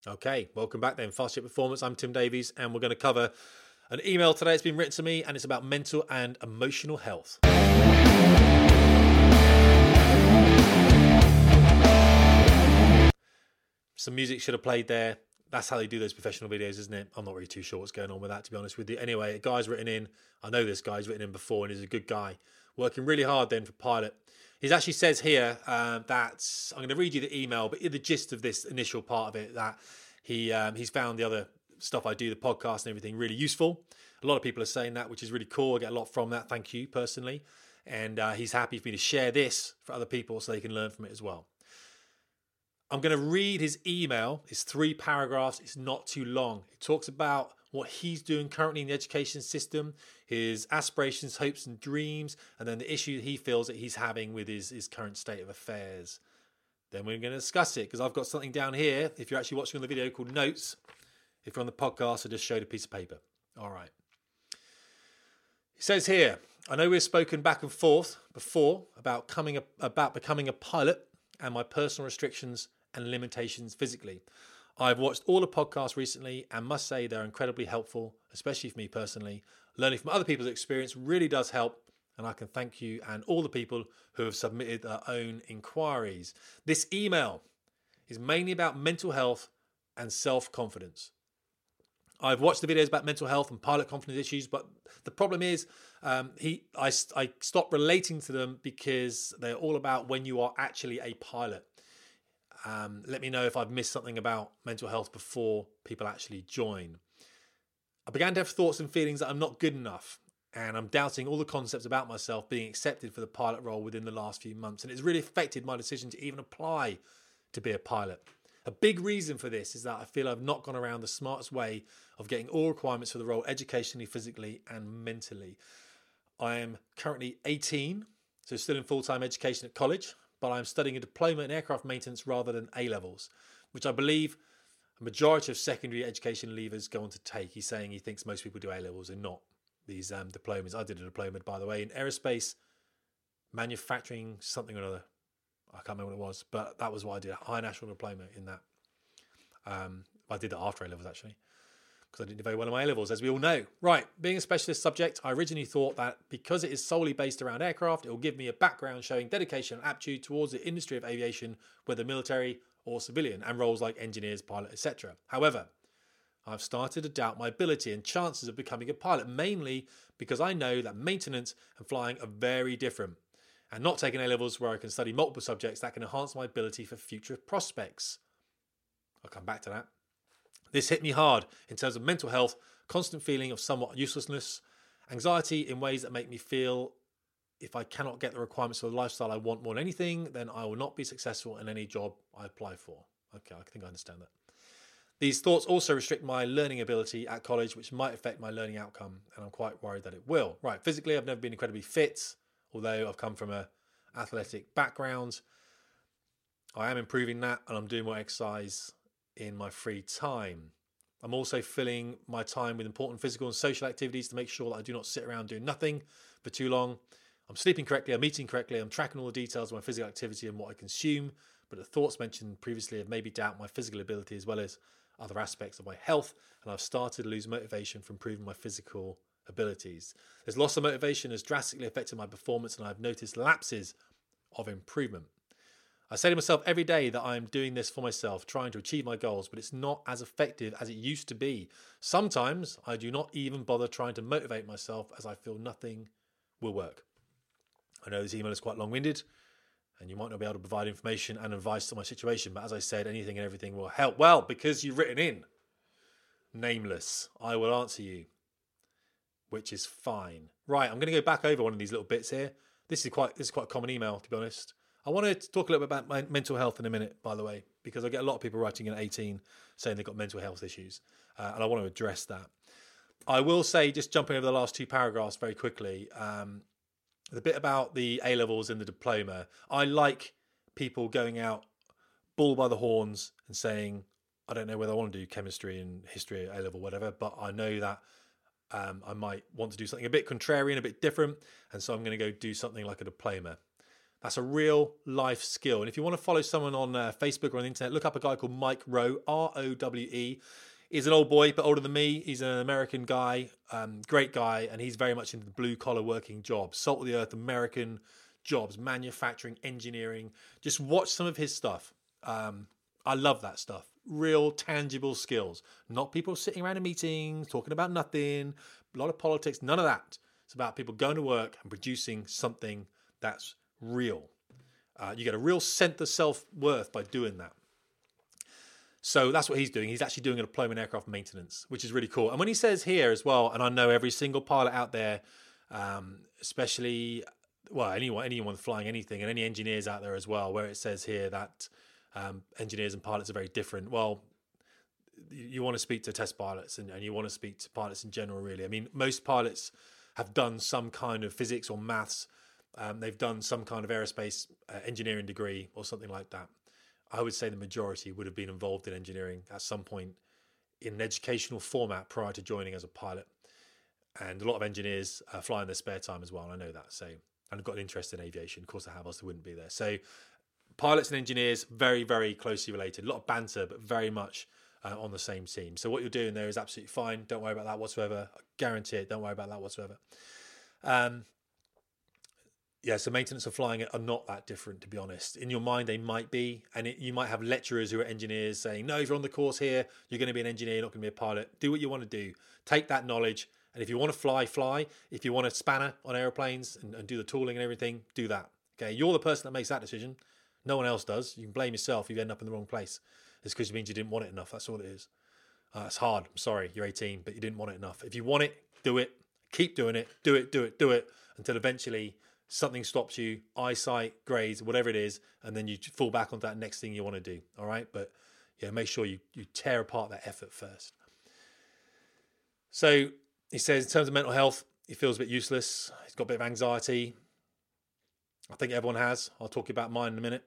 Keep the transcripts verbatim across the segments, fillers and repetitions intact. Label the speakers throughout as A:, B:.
A: Okay, welcome back then. Fast Jet Performance. I'm Tim Davies, and we're going to cover an email today. It's been written to me, and it's about mental and emotional health. Some music should have played there. That's how they do those professional videos, isn't it? I'm not really too sure what's going on with that, to be honest with you. Anyway, a guy's written in. I know this guy's written in before, and he's a good guy. Working really hard then for Pilot. He actually says here um, that, I'm going to read you the email, but the gist of this initial part of it, that he um, he's found the other stuff I do, the podcast and everything, really useful. A lot of people are saying that, which is really cool. I get a lot from that. Thank you, personally. And uh, he's happy for me to share this for other people so they can learn from it as well. I'm going to read his email. It's three paragraphs. It's not too long. It talks about what he's doing currently in the education system, his aspirations, hopes and dreams, and then the issue he feels that he's having with his, his current state of affairs. Then we're going to discuss it because I've got something down here, if you're actually watching on the video, called notes. If you're on the podcast, I just showed a piece of paper. All right. He says here, I know we've spoken back and forth before about coming a, about becoming a pilot and my personal restrictions and limitations physically. I've watched all the podcasts recently and must say they're incredibly helpful, especially for me personally. Learning from other people's experience really does help, and I can thank you and all the people who have submitted their own inquiries. This email is mainly about mental health and self-confidence. I've watched the videos about mental health and pilot confidence issues, but the problem is um, he I, I stopped relating to them because they're all about when you are actually a pilot. Um, let me know if I've missed something about mental health before people actually join. I began to have thoughts and feelings that I'm not good enough, and I'm doubting all the concepts about myself being accepted for the pilot role within the last few months, and it's really affected my decision to even apply to be a pilot. A big reason for this is that I feel I've not gone around the smartest way of getting all requirements for the role educationally, physically, and mentally. I am currently eighteen, so still in full-time education at college, but I'm studying a diploma in aircraft maintenance rather than A-levels, which I believe a majority of secondary education leavers go on to take. He's saying he thinks most people do A-levels and not these um, diplomas. I did a diploma, by the way, in aerospace manufacturing something or another. I can't remember what it was, but that was what I did, a high national diploma in that. Um, I did that after A-levels, actually, because I didn't do very well in my A-levels, as we all know. Right, being a specialist subject, I originally thought that because it is solely based around aircraft, it will give me a background showing dedication and aptitude towards the industry of aviation, whether military or civilian, and roles like engineers, pilot, et cetera. However, I've started to doubt my ability and chances of becoming a pilot, mainly because I know that maintenance and flying are very different, and not taking A-levels where I can study multiple subjects that can enhance my ability for future prospects. I'll come back to that. This hit me hard in terms of mental health, constant feeling of somewhat uselessness, anxiety in ways that make me feel if I cannot get the requirements for the lifestyle I want more than anything, then I will not be successful in any job I apply for. Okay, I think I understand that. These thoughts also restrict my learning ability at college, which might affect my learning outcome, and I'm quite worried that it will. Right, physically, I've never been incredibly fit, although I've come from an athletic background. I am improving that, and I'm doing more exercise in my free time. I'm also filling my time with important physical and social activities to make sure that I do not sit around doing nothing for too long. I'm sleeping correctly, I'm eating correctly, I'm tracking all the details of my physical activity and what I consume, but the thoughts mentioned previously have made me doubt my physical ability as well as other aspects of my health, and I've started to lose motivation for improving my physical abilities. This loss of motivation has drastically affected my performance, and I've noticed lapses of improvement. I say to myself every day that I'm doing this for myself, trying to achieve my goals, but it's not as effective as it used to be. Sometimes I do not even bother trying to motivate myself as I feel nothing will work. I know this email is quite long-winded and you might not be able to provide information and advice to my situation, but as I said, anything and everything will help. Well, because you've written in, nameless, I will answer you, which is fine. Right, I'm going to go back over one of these little bits here. This is quite this is quite a common email, to be honest. I want to talk a little bit about my mental health in a minute, by the way, because I get a lot of people writing in at eighteen saying they've got mental health issues, uh, and I want to address that. I will say, just jumping over the last two paragraphs very quickly, um, the bit about the A-levels and the diploma, I like people going out bull by the horns and saying, I don't know whether I want to do chemistry and history at A-level, whatever, but I know that um, I might want to do something a bit contrarian, a bit different, and so I'm going to go do something like a diploma. That's a real life skill. And if you want to follow someone on uh, Facebook or on the internet, look up a guy called Mike Rowe, R O W E. He's an old boy, but older than me. He's an American guy, um, great guy, and he's very much into the blue-collar working jobs, salt-of-the-earth American jobs, manufacturing, engineering. Just watch some of his stuff. Um, I love that stuff. Real, tangible skills. Not people sitting around in meetings, talking about nothing, a lot of politics, none of that. It's about people going to work and producing something that's real. Uh, you get a real sense of self-worth by doing that. So that's what he's doing. He's actually doing a diploma in aircraft maintenance, which is really cool. And when he says here as well, and I know every single pilot out there, um, especially, well, anyone, anyone flying anything, and any engineers out there as well, where it says here that um, engineers and pilots are very different. Well, you, you want to speak to test pilots and, and you want to speak to pilots in general, really. I mean, most pilots have done some kind of physics or maths. Um, they've done some kind of aerospace uh, engineering degree or something like that. I would say the majority would have been involved in engineering at some point in an educational format prior to joining as a pilot. And a lot of engineers uh, fly in their spare time as well. I know that. So, and I've got an interest in aviation. Of course I have, else I wouldn't be there. So pilots and engineers, very, very closely related. A lot of banter, but very much uh, on the same team. So what you're doing there is absolutely fine. Don't worry about that whatsoever. I guarantee it. Don't worry about that whatsoever. Um, Yeah, so maintenance and flying are not that different, to be honest. In your mind, they might be. And it, you might have lecturers who are engineers saying, no, if you're on the course here, you're going to be an engineer, you're not going to be a pilot. Do what you want to do. Take that knowledge. And if you want to fly, fly. If you want to spanner on airplanes and, and do the tooling and everything, do that. Okay, you're the person that makes that decision. No one else does. You can blame yourself if you end up in the wrong place. It's because it means you didn't want it enough. That's all it is. Uh, it's hard. I'm sorry, you're eighteen, but you didn't want it enough. If you want it, do it. Keep doing it. Do it, do it, do it, until eventually something stops you, eyesight, grades, whatever it is, and then you fall back onto that next thing you want to do. All right, but yeah, make sure you you tear apart that effort first. So he says, in terms of mental health, he feels a bit useless. He's got a bit of anxiety. I think everyone has. I'll talk about mine in a minute.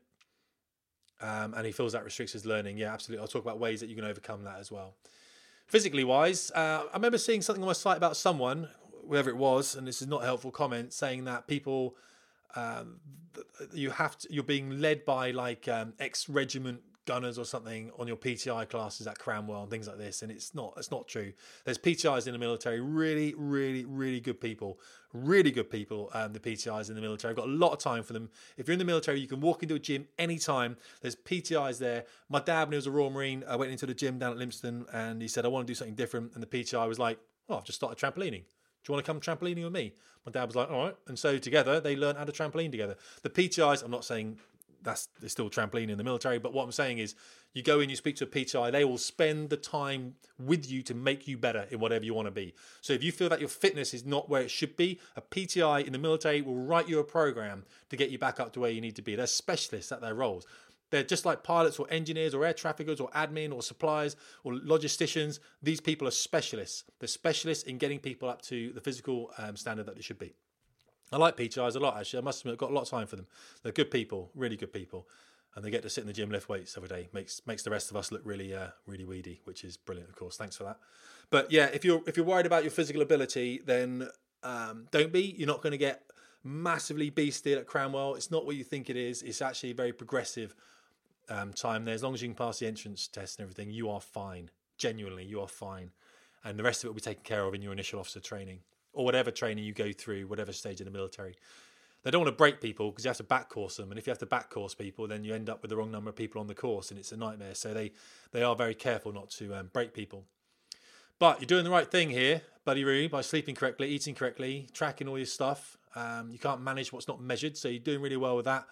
A: Um, and he feels that restricts his learning. Yeah, absolutely. I'll talk about ways that you can overcome that as well. Physically wise, uh, I remember seeing something on my site about someone, whoever it was, and this is not a helpful comment, saying that people, um, you have to, you're being led by like um, ex-regiment gunners or something on your P T I classes at Cranwell and things like this, and it's not, it's not true. There's P T Is in the military, really, really, really good people, really good people. Um, the P T Is in the military, I've got a lot of time for them. If you're in the military, you can walk into a gym anytime. There's P T Is there. My dad, when he was a Royal Marine, I went into the gym down at Lympstone, and he said, "I want to do something different." And the P T I was like, "Oh, I've just started trampolining. Do you want to come trampolining with me?" My dad was like, "All right." And so together, they learned how to trampoline together. The P T Is, I'm not saying that's there's still trampoline in the military, but what I'm saying is you go in, you speak to a P T I, they will spend the time with you to make you better in whatever you want to be. So if you feel that your fitness is not where it should be, a P T I in the military will write you a program to get you back up to where you need to be. They're specialists at their roles. They're just like pilots or engineers or air traffickers or admin or suppliers or logisticians. These people are specialists. They're specialists in getting people up to the physical um, standard that they should be. I like P T Is a lot, actually. I must admit, I've got a lot of time for them. They're good people, really good people. And they get to sit in the gym, lift weights every day. Makes makes the rest of us look really uh, really weedy, which is brilliant, of course. Thanks for that. But yeah, if you're if you're worried about your physical ability, then um, don't be. You're not going to get massively beasted at Cranwell. It's not what you think it is. It's actually a very progressive um, time there. As long as you can pass the entrance test and everything, you are fine. Genuinely, you are fine. And the rest of it will be taken care of in your initial officer training, or whatever training you go through, whatever stage in the military. They don't want to break people because you have to back course them. And if you have to back course people, then you end up with the wrong number of people on the course and it's a nightmare. So they, they are very careful not to um, break people. But you're doing the right thing here, Buddy Roo, by sleeping correctly, eating correctly, tracking all your stuff. Um, you can't manage what's not measured. So you're doing really well with that.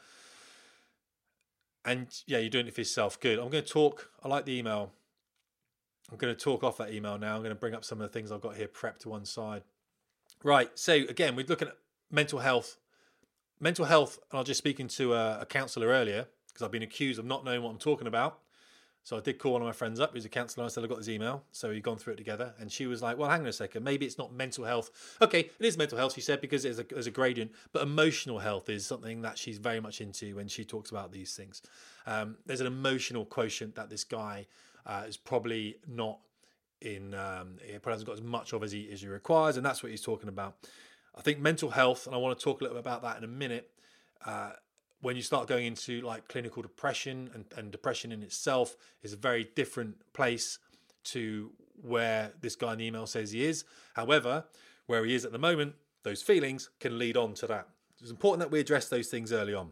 A: And yeah, you're doing it for yourself. Good. I'm going to talk. I like the email. I'm going to talk off that email now. I'm going to bring up some of the things I've got here prepped to one side. Right. So again, we're looking at mental health. Mental health, and I was just speaking to a, a counsellor earlier because I've been accused of not knowing what I'm talking about. So I did call one of my friends up who's a counsellor. I said, I got his email. So we've gone through it together. And she was like, well, hang on a second. Maybe it's not mental health. Okay, it is mental health, she said, because there's a, there's a gradient. But emotional health is something that she's very much into when she talks about these things. Um, there's an emotional quotient that this guy uh, is probably not in, um, he probably hasn't got as much of as he, as he requires. And that's what he's talking about. I think mental health, and I want to talk a little bit about that in a minute, uh, when you start going into like clinical depression, and, and depression in itself is a very different place to where this guy in the email says he is. However, where he is at the moment, those feelings can lead on to that. It's important that we address those things early on.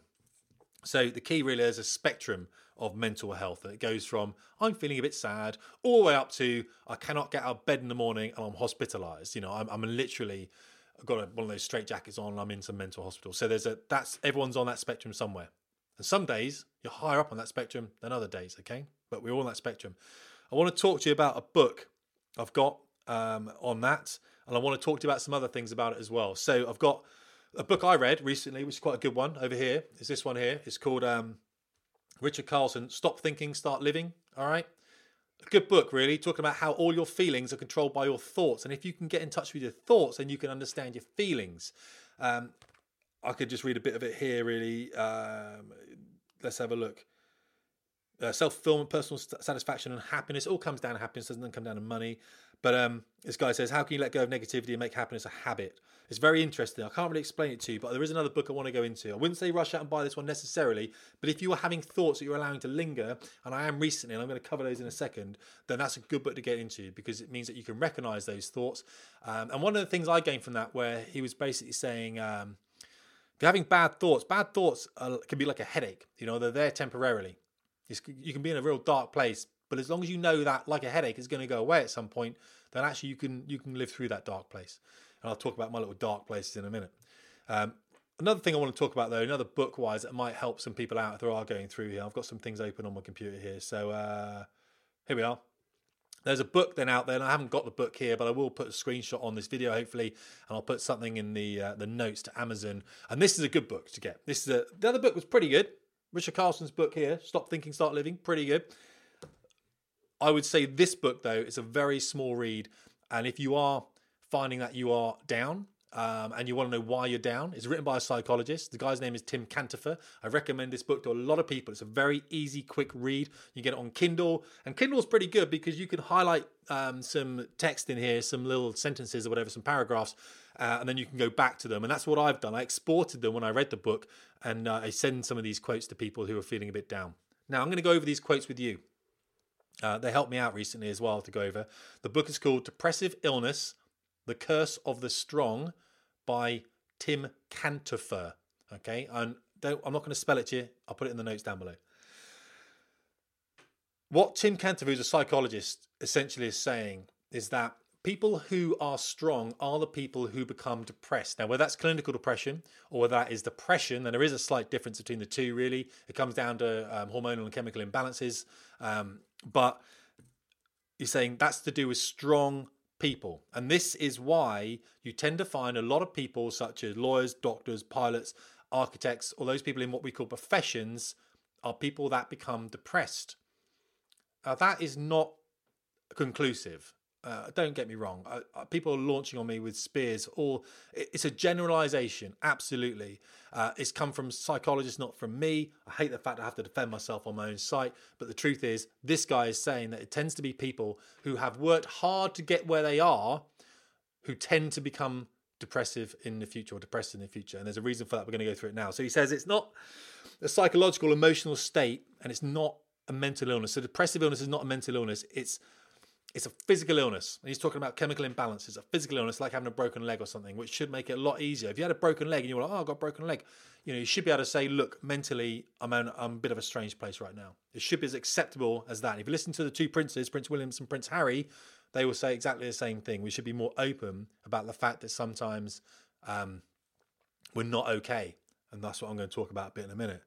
A: So the key really is a spectrum of mental health. And it goes from I'm feeling a bit sad all the way up to I cannot get out of bed in the morning and I'm hospitalized. You know, I'm, I'm literally I've got a, one of those straight jackets on and I'm in some mental hospital. So there's a that's everyone's on that spectrum somewhere. And some days you're higher up on that spectrum than other days, okay? But we're all on that spectrum. I want to talk to you about a book I've got um, on that, and I want to talk to you about some other things about it as well. So I've got a book I read recently, which is quite a good one over here. Is this one here. It's called um, Richard Carlson, Stop Thinking, Start Living. All right. A good book, really, talking about how all your feelings are controlled by your thoughts. And if you can get in touch with your thoughts, then you can understand your feelings. Um, I could just read a bit of it here, really. Um, let's have a look. Uh, self-fulfillment, personal st- satisfaction and happiness. It all comes down to happiness, doesn't come down to money. But um, this guy says, how can you let go of negativity and make happiness a habit? It's very interesting. I can't really explain it to you, but there is another book I want to go into. I wouldn't say rush out and buy this one necessarily, but if you are having thoughts that you're allowing to linger, and I am recently, and I'm going to cover those in a second, then that's a good book to get into because it means that you can recognize those thoughts. Um, and one of the things I gained from that, where he was basically saying, um, if you're having bad thoughts, bad thoughts are, can be like a headache. You know, they're there temporarily. It's, you can be in a real dark place, but as long as you know that, like a headache, is going to go away at some point, then actually you can you can live through that dark place. And I'll talk about my little dark places in a minute. Um, another thing I want to talk about, though, another book-wise that might help some people out if they are going through here. I've got some things open on my computer here. So uh, here we are. There's a book then out there, and I haven't got the book here, but I will put a screenshot on this video, hopefully, and I'll put something in the uh, the notes to Amazon. And this is a good book to get. This is a, the other book was pretty good. Richard Carlson's book here, Stop Thinking, Start Living, pretty good. I would say this book, though, is a very small read. And if you are finding that you are down um, and you want to know why you're down, it's written by a psychologist. The guy's name is Tim Cantifer. I recommend this book to a lot of people. It's a very easy, quick read. You get it on Kindle. And Kindle's pretty good because you can highlight um, some text in here, some little sentences or whatever, some paragraphs, uh, and then you can go back to them. And that's what I've done. I exported them when I read the book, and uh, I send some of these quotes to people who are feeling a bit down. Now, I'm going to go over these quotes with you. Uh, they helped me out recently as well to go over. The book is called Depressive Illness, The Curse of the Strong by Tim Cantifer. Okay, and don't, I'm not going to spell it to you. I'll put it in the notes down below. What Tim Cantifer, who's a psychologist, essentially is saying is that people who are strong are the people who become depressed. Now, whether that's clinical depression or whether that is depression, and there is a slight difference between the two, really. It comes down to um, hormonal and chemical imbalances. Um, but he's saying that's to do with strong people. And this is why you tend to find a lot of people such as lawyers, doctors, pilots, architects, or those people in what we call professions are people that become depressed. Now, that is not conclusive. Uh, don't get me wrong. Uh, uh, people are launching on me with spears. Or it's a generalization. Absolutely, uh, it's come from psychologists, not from me. I hate the fact I have to defend myself on my own site. But the truth is, this guy is saying that it tends to be people who have worked hard to get where they are, who tend to become depressive in the future or depressed in the future. And there's a reason for that. We're going to go through it now. So he says it's not a psychological, emotional state, and it's not a mental illness. So depressive illness is not a mental illness. It's It's a physical illness. And he's talking about chemical imbalances. A physical illness like having a broken leg or something, which should make it a lot easier. If you had a broken leg and you were like, oh, I've got a broken leg, you know, you should be able to say, look, mentally, I'm in I'm a bit of a strange place right now. It should be as acceptable as that. If you listen to the two princes, Prince William and Prince Harry, they will say exactly the same thing. We should be more open about the fact that sometimes um, we're not okay. And that's what I'm going to talk about a bit in a minute.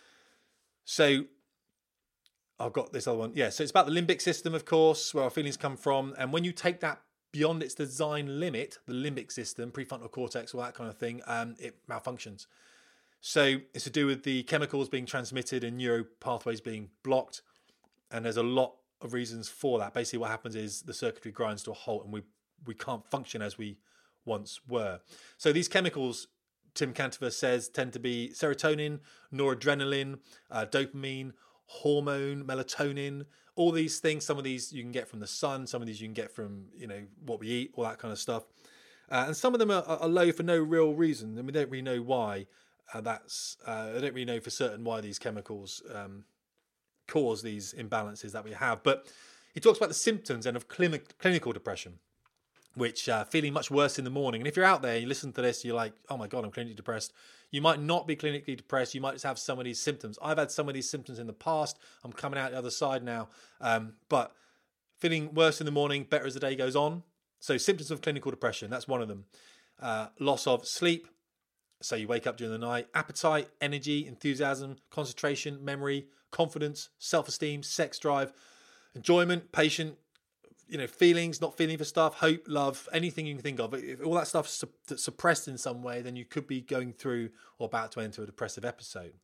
A: So I've got this other one. Yeah, so it's about the limbic system, of course, where our feelings come from. And when you take that beyond its design limit, the limbic system, prefrontal cortex, all that kind of thing, um, it malfunctions. So it's to do with the chemicals being transmitted and neuro pathways being blocked. And there's a lot of reasons for that. Basically, what happens is the circuitry grinds to a halt and we, we can't function as we once were. So these chemicals, Tim Cantifer says, tend to be serotonin, noradrenaline, uh, dopamine, hormone, melatonin, all these things. Some of these you can get from the sun, some of these you can get from, you know, what we eat, all that kind of stuff. Uh, and some of them are, are low for no real reason, and we don't really know why. Uh, that's uh, I don't really know for certain why these chemicals um, cause these imbalances that we have. But he talks about the symptoms and of clinic, clinical depression, which uh, feeling much worse in the morning. And if you're out there, you listen to this, you're like, oh my God, I'm clinically depressed. You might not be clinically depressed. You might just have some of these symptoms. I've had some of these symptoms in the past. I'm coming out the other side now. Um, but feeling worse in the morning, better as the day goes on. So symptoms of clinical depression, that's one of them. Uh, loss of sleep. So you wake up during the night. Appetite, energy, enthusiasm, concentration, memory, confidence, self-esteem, sex drive, enjoyment, patience, you know, feelings, not feeling for stuff, hope, love, anything you can think of. If all that stuff's su- suppressed in some way, then you could be going through or about to enter a depressive episode.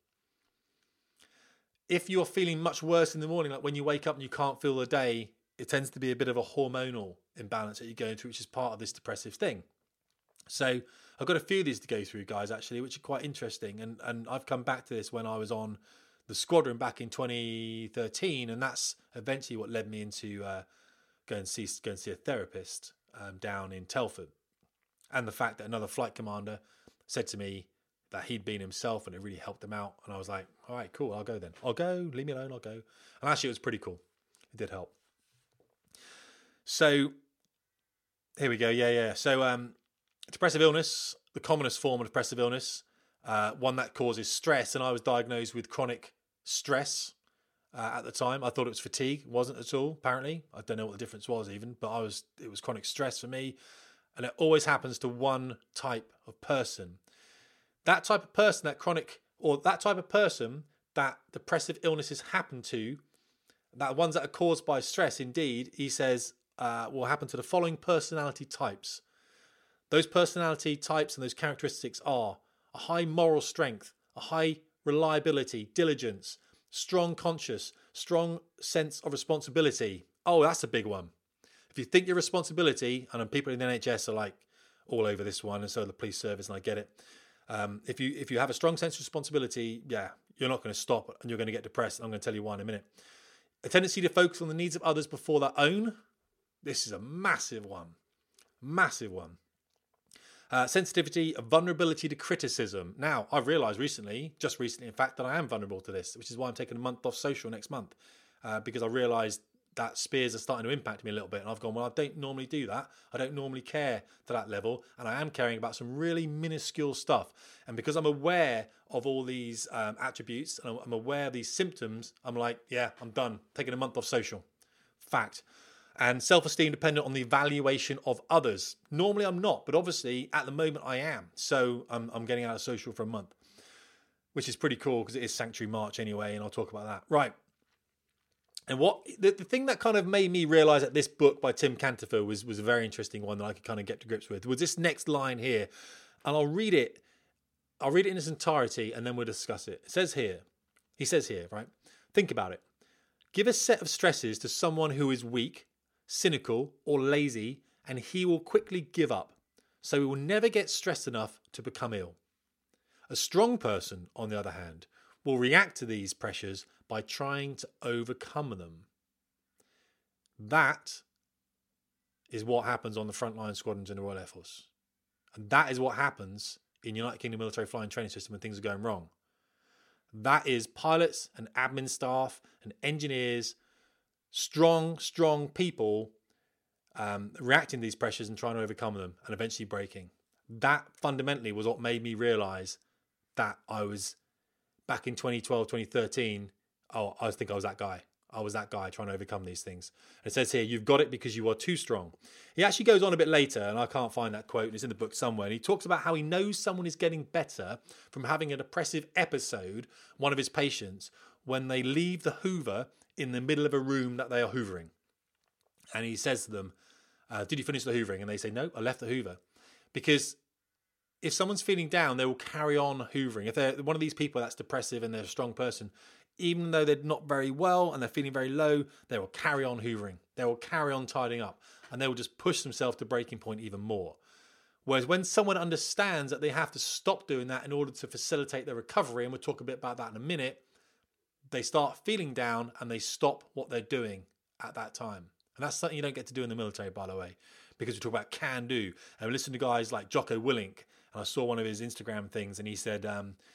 A: If you're feeling much worse in the morning, like when you wake up and you can't feel the day, it tends to be a bit of a hormonal imbalance that you're going through, which is part of this depressive thing. So I've got a few of these to go through, guys, actually, which are quite interesting. And, and I've come back to this when I was on the squadron back in twenty thirteen, and that's eventually what led me into uh, go and see go and see a therapist um, down in Telford, and the fact that another flight commander said to me that he'd been himself and it really helped him out, and I was like, all right, cool, I'll go then. I'll go, leave me alone, I'll go. And actually it was pretty cool. It did help. So here we go. Yeah, yeah. So um, depressive illness, the commonest form of depressive illness, uh, one that causes stress, and I was diagnosed with chronic stress. Uh, at the time, I thought it was fatigue. It wasn't at all, apparently. I don't know what the difference was even, but I was. It was chronic stress for me. And it always happens to one type of person. That type of person, that chronic, or that type of person that depressive illnesses happen to, that ones that are caused by stress, indeed, he says, uh, will happen to the following personality types. Those personality types and those characteristics are a high moral strength, a high reliability, diligence, strong conscience, strong sense of responsibility. Oh, that's a big one. If you think your responsibility, and people in the N H S are like all over this one, and so the police service, and I get it. Um, if you if you have a strong sense of responsibility, yeah, you're not going to stop and you're going to get depressed. And I'm going to tell you why in a minute. A tendency to focus on the needs of others before their own. This is a massive one. Massive one. Uh, sensitivity, vulnerability to criticism. Now, I've realised recently, just recently, in fact, that I am vulnerable to this, which is why I'm taking a month off social next month, uh, because I realised that spears are starting to impact me a little bit. And I've gone, well, I don't normally do that. I don't normally care to that level. And I am caring about some really minuscule stuff. And because I'm aware of all these um, attributes, and I'm aware of these symptoms, I'm like, yeah, I'm done. Taking a month off social. Fact. And self-esteem dependent on the evaluation of others. Normally I'm not, but obviously at the moment I am. So I'm, I'm getting out of social for a month, which is pretty cool because it is Sanctuary March anyway, and I'll talk about that. Right. And what the, the thing that kind of made me realise that this book by Tim Cantifer was, was a very interesting one that I could kind of get to grips with was this next line here. And I'll read it. I'll read it in its entirety and then we'll discuss it. It says here, he says here, right? Think about it. Give a set of stresses to someone who is weak, cynical or lazy, and he will quickly give up. So he will never get stressed enough to become ill. A strong person, on the other hand, will react to these pressures by trying to overcome them. That is what happens on the frontline squadrons in the Royal Air Force. And that is what happens in United Kingdom military flying training system when things are going wrong. That is pilots and admin staff and engineers, strong, strong people um, reacting to these pressures and trying to overcome them and eventually breaking. That fundamentally was what made me realise that I was, back in twenty twelve, twenty thirteen, oh, I think I was that guy. I was that guy trying to overcome these things. It says here, you've got it because you are too strong. He actually goes on a bit later, and I can't find that quote, it's in the book somewhere, and he talks about how he knows someone is getting better from having a depressive episode, one of his patients, when they leave the Hoover in the middle of a room that they are hoovering. And he says to them, uh, did you finish the hoovering? And they say, no, I left the Hoover. Because if someone's feeling down, they will carry on hoovering. If they're one of these people that's depressive and they're a strong person, even though they're not very well and they're feeling very low, they will carry on hoovering. They will carry on tidying up. And they will just push themselves to breaking point even more. Whereas when someone understands that they have to stop doing that in order to facilitate their recovery, and we'll talk a bit about that in a minute, they start feeling down and they stop what they're doing at that time. And that's something you don't get to do in the military, by the way, because we talk about can do. And we listen to guys like Jocko Willink, and I saw one of his Instagram things, and he said, um,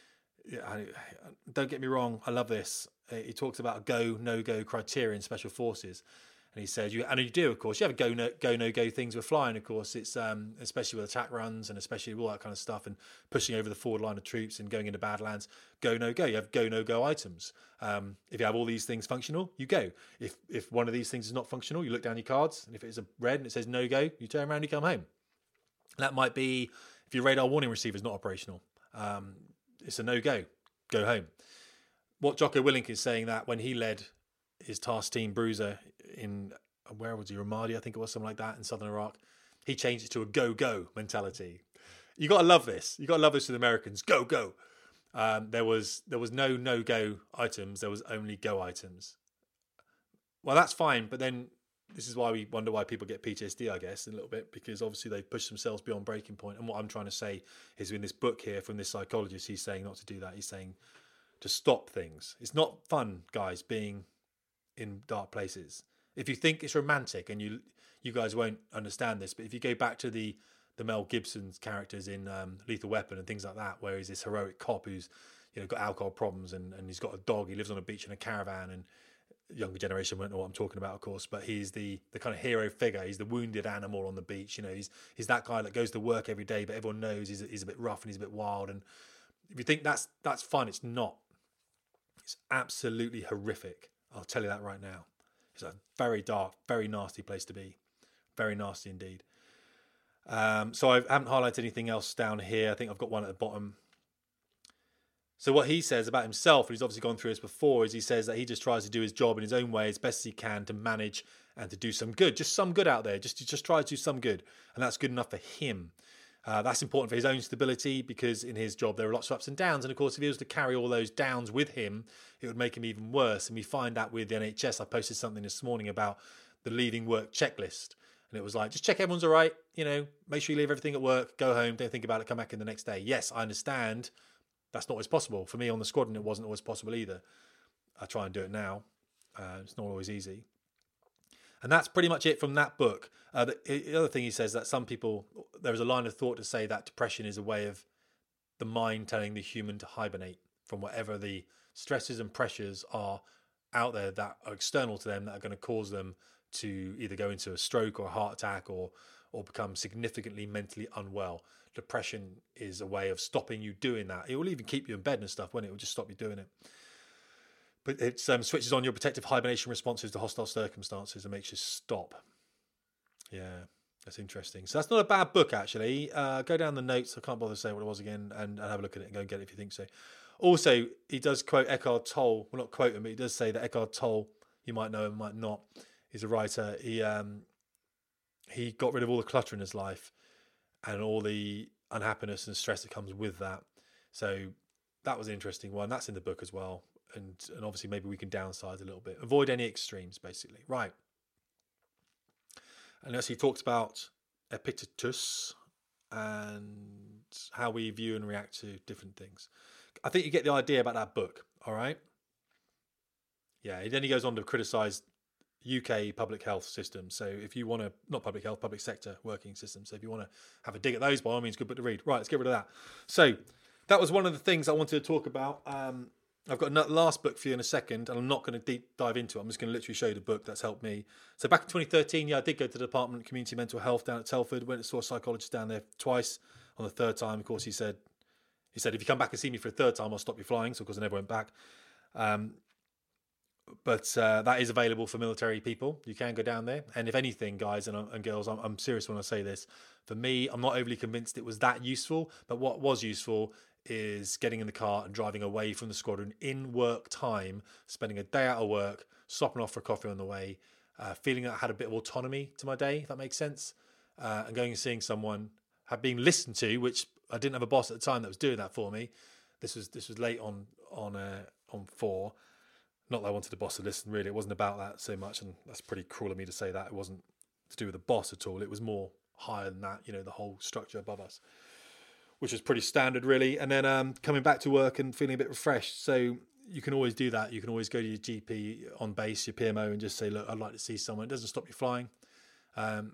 A: yeah, I, don't get me wrong, I love this. He talks about go, no-go criteria in special forces. And he says, you, and you do, of course, you have go, no, go, no-go things with flying, of course. It's um, especially with attack runs and especially all that kind of stuff and pushing over the forward line of troops and going into Badlands. Go, no-go. You have go, no-go items. Um, if you have all these things functional, you go. If if one of these things is not functional, you look down your cards. And if it's a red and it says no-go, you turn around and you come home. That might be if your radar warning receiver is not operational. Um, it's a no-go. Go home. What Jocko Willink is saying that when he led his task team Bruiser in, where was he, Ramadi, I think it was, something like that, in southern Iraq, he changed it to a go-go mentality. You got to love this. You got to love this with Americans. Go, go. Um, there was there was no no-go items. There was only go items. Well, that's fine, but then this is why we wonder why people get P T S D, I guess, a little bit, because obviously they've pushed themselves beyond breaking point. And what I'm trying to say is in this book here from this psychologist, he's saying not to do that. He's saying to stop things. It's not fun, guys, being in dark places. If you think it's romantic, and you you guys won't understand this, but if you go back to the the Mel Gibson's characters in um, Lethal Weapon and things like that, where he's this heroic cop who's, you know, got alcohol problems and, and he's got a dog, he lives on a beach in a caravan, and younger generation won't know what I'm talking about, of course, but he's the the kind of hero figure. He's the wounded animal on the beach. You know, he's he's that guy that goes to work every day, but everyone knows he's he's a bit rough and he's a bit wild. And if you think that's that's fun, it's not. It's absolutely horrific. I'll tell you that right now. It's a very dark, very nasty place to be. Very nasty indeed. Um, so I haven't highlighted anything else down here. I think I've got one at the bottom. So what he says about himself, and he's obviously gone through this before, is he says that he just tries to do his job in his own way as best as he can to manage and to do some good. Just some good out there. Just to just try to do some good. And that's good enough for him. Uh, that's important for his own stability, because in his job there are lots of ups and downs. And of course, if he was to carry all those downs with him, it would make him even worse. And we find that with the N H S. I posted something this morning about the leaving work checklist. And it was like, just check everyone's all right. You know, make sure you leave everything at work, go home, don't think about it, come back in the next day. Yes, I understand. That's not always possible. For me on the squadron, it wasn't always possible either. I try and do it now. Uh, it's not always easy. And that's pretty much it from that book. Uh, the, the other thing he says that some people, there is a line of thought to say that depression is a way of the mind telling the human to hibernate from whatever the stresses and pressures are out there that are external to them, that are going to cause them to either go into a stroke or a heart attack or or become significantly mentally unwell. Depression is a way of stopping you doing that. It will even keep you in bed and stuff, won't it? It will just stop you doing it. But it um, switches on your protective hibernation responses to hostile circumstances and makes you stop. Yeah, that's interesting. So that's not a bad book, actually. Uh, go down the notes. I can't bother to say what it was again, and, and have a look at it and go and get it if you think so. Also, he does quote Eckhart Tolle. Well, not quote him, but he does say that Eckhart Tolle, you might know him, might not. He's a writer. He um, he got rid of all the clutter in his life and all the unhappiness and stress that comes with that. So that was an interesting one. That's in the book as well. And and obviously maybe we can downsize a little bit. Avoid any extremes, basically. Right. And as he talks about Epictetus and how we view and react to different things. I think you get the idea about that book, all right? Yeah, then he goes on to criticise U K public health system. So if you want to, not public health, public sector working systems. So if you want to have a dig at those, by all means, good book to read. Right, let's get rid of that. So that was one of the things I wanted to talk about. Um, I've got a last book for you in a second, and I'm not going to deep dive into it. I'm just going to literally show you the book that's helped me. So back in twenty thirteen, yeah, I did go to the Department of Community Mental Health down at Telford. Went and saw a psychologist down there twice. On the third time, of course, he said, he said, if you come back and see me for a third time, I'll stop you flying. So of course, I never went back. Um, But uh, that is available for military people. You can go down there. And if anything, guys and, and girls, I'm, I'm serious when I say this. For me, I'm not overly convinced it was that useful. But what was useful is getting in the car and driving away from the squadron in work time, spending a day out of work, stopping off for coffee on the way, uh, feeling that I had a bit of autonomy to my day, if that makes sense, uh, and going and seeing someone, have been listened to, which I didn't have a boss at the time that was doing that for me. This was this was late on on uh, on four. Not that I wanted the boss to listen, really. It wasn't about that so much, and that's pretty cruel of me to say that. It wasn't to do with the boss at all. It was more higher than that, you know, the whole structure above us, which was pretty standard, really. And then um, coming back to work and feeling a bit refreshed. So you can always do that. You can always go to your G P on base, your P M O, and just say, look, I'd like to see someone. It doesn't stop you flying. Um,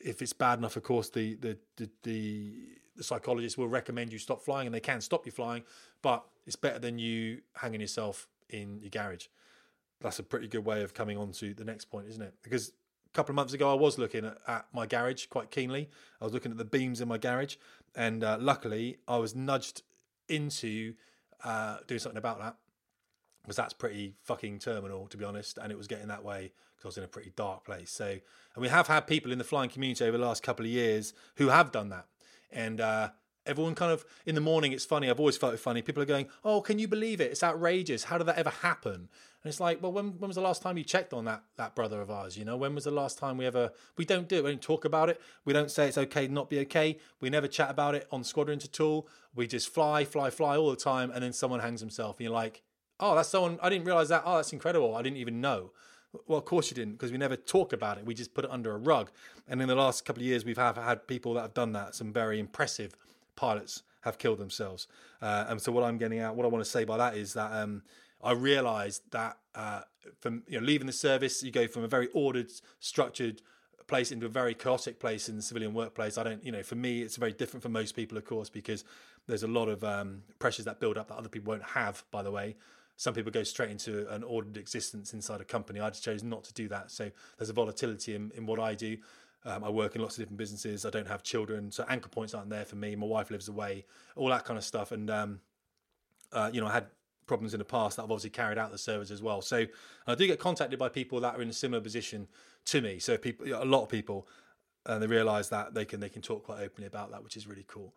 A: if it's bad enough, of course, the the, the the the psychologist will recommend you stop flying, and they can stop you flying, but it's better than you hanging yourself in your garage. That's a pretty good way of coming on to the next point, isn't it? Because a couple of months ago, I was looking at, at my garage quite keenly. I was looking at the beams in my garage, and uh, luckily, I was nudged into uh, doing something about that, because that's pretty fucking terminal, to be honest, and it was getting that way because I was in a pretty dark place. So, and we have had people in the flying community over the last couple of years who have done that, and uh, everyone kind of, in the morning, it's funny, I've always felt it funny, people are going, oh, can you believe it? It's outrageous. How did that ever happen? And it's like, well, when when was the last time you checked on that that brother of ours? You know, when was the last time we ever, we don't do it, we don't talk about it, we don't say it's okay to not be okay, we never chat about it on Squadron to Tool, we just fly, fly, fly all the time, and then someone hangs himself, and you're like, oh, that's someone, I didn't realise that, oh, that's incredible, I didn't even know. Well, of course you didn't, because we never talk about it, we just put it under a rug. And in the last couple of years, we've have had people that have done that, some very impressive pilots have killed themselves. Uh, and so what I'm getting at, what I want to say by that is that um, I realised that uh, from you know leaving the service, you go from a very ordered, structured place into a very chaotic place in the civilian workplace. I don't, you know, for me, it's very different for most people, of course, because there's a lot of um, pressures that build up that other people won't have, by the way. Some people go straight into an ordered existence inside a company. I just chose not to do that. So there's a volatility in, in what I do. Um, I work in lots of different businesses. I don't have children, so anchor points aren't there for me. My wife lives away, all that kind of stuff. And, um, uh, you know, I had problems in the past that I've obviously carried out the service as well. So I do get contacted by people that are in a similar position to me. So people, a lot of people, and they realise that they can they can talk quite openly about that, which is really cool.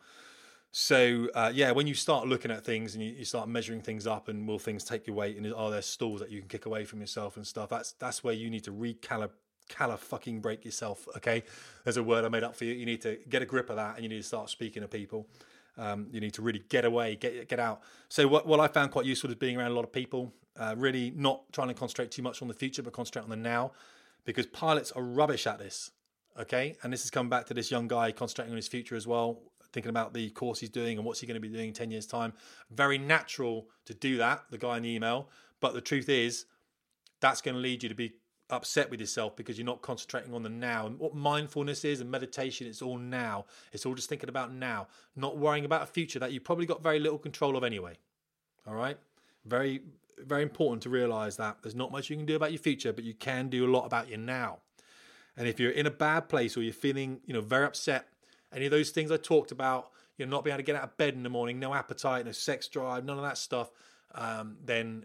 A: So, uh, yeah, when you start looking at things and you, you start measuring things up, and will things take your weight, and are there stalls that you can kick away from yourself and stuff, that's that's where you need to recalibrate, cala fucking break yourself, okay? There's a word I made up for you. You need to get a grip of that, and you need to start speaking to people. Um, you need to really get away, get get out. So what, what I found quite useful is being around a lot of people, uh, really not trying to concentrate too much on the future, but concentrate on the now, because pilots are rubbish at this, okay? And this has come back to this young guy concentrating on his future as well, thinking about the course he's doing and what's he going to be doing in ten years' time. Very natural to do that, the guy in the email. But the truth is, that's going to lead you to be upset with yourself because you're not concentrating on the now. And what mindfulness is and meditation, it's all now. It's all just thinking about now, not worrying about a future that you've probably got very little control of anyway. All right? Very, very important to realise that there's not much you can do about your future, but you can do a lot about your now. And if you're in a bad place or you're feeling, you know, very upset, any of those things I talked about, you're not being able to get out of bed in the morning, no appetite, no sex drive, none of that stuff, um, then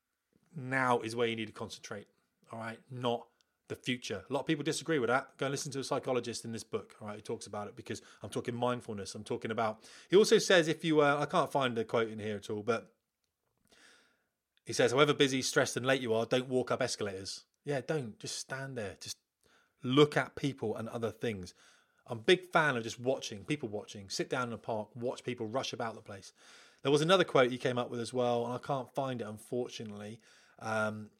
A: now is where you need to concentrate, all right? Not the future. A lot of people disagree with that. Go and listen to a psychologist in this book, all right? He talks about it, because I'm talking mindfulness. I'm talking about, he also says if you, uh, I can't find the quote in here at all, but he says, however busy, stressed and late you are, don't walk up escalators. Yeah, don't. Just stand there. Just look at people and other things. I'm a big fan of just watching, people watching. Sit down in a park, watch people rush about the place. There was another quote he came up with as well, and I can't find it, unfortunately. Um,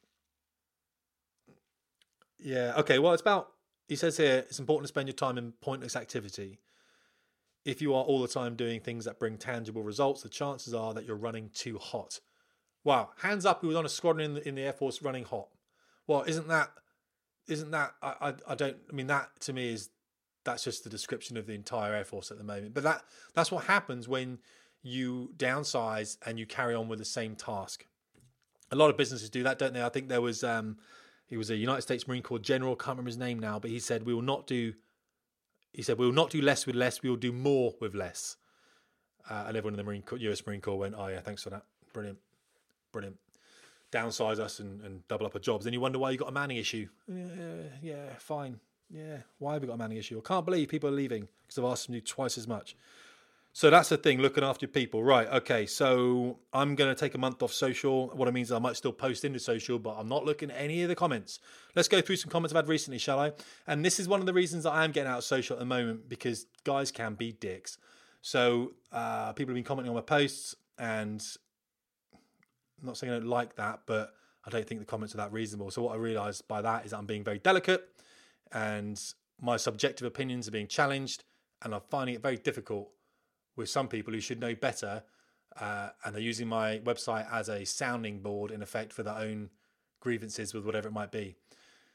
A: yeah, okay, well, it's about, he says here, it's important to spend your time in pointless activity. If you are all the time doing things that bring tangible results, the chances are that you're running too hot. Wow, hands up who was on a squadron in the, in the Air Force running hot. Well, isn't that, isn't that, I, I, I don't, I mean, that to me is, that's just the description of the entire Air Force at the moment. But that that's what happens when you downsize and you carry on with the same task. A lot of businesses do that, don't they? I think there was, um, he was a United States Marine Corps general, can't remember his name now, but he said, we will not do, he said, we will not do less with less, we will do more with less. Uh, and everyone in the Marine Corps, U S Marine Corps went, oh yeah, thanks for that. Brilliant. Brilliant. Downsize us and, and double up our jobs. Then you wonder why you got a manning issue. Yeah, yeah, fine. Yeah, why have we got a manning issue? I can't believe people are leaving because I've asked them to do twice as much. So that's the thing, looking after your people. Right, okay, so I'm going to take a month off social. What it means is I might still post into social, but I'm not looking at any of the comments. Let's go through some comments I've had recently, shall I? And this is one of the reasons that I am getting out of social at the moment, because guys can be dicks. So uh, people have been commenting on my posts, and I'm not saying I don't like that, but I don't think the comments are that reasonable. So what I realised by that is that I'm being very delicate, and my subjective opinions are being challenged, and I'm finding it very difficult with some people who should know better, uh, and they're using my website as a sounding board, in effect, for their own grievances with whatever it might be.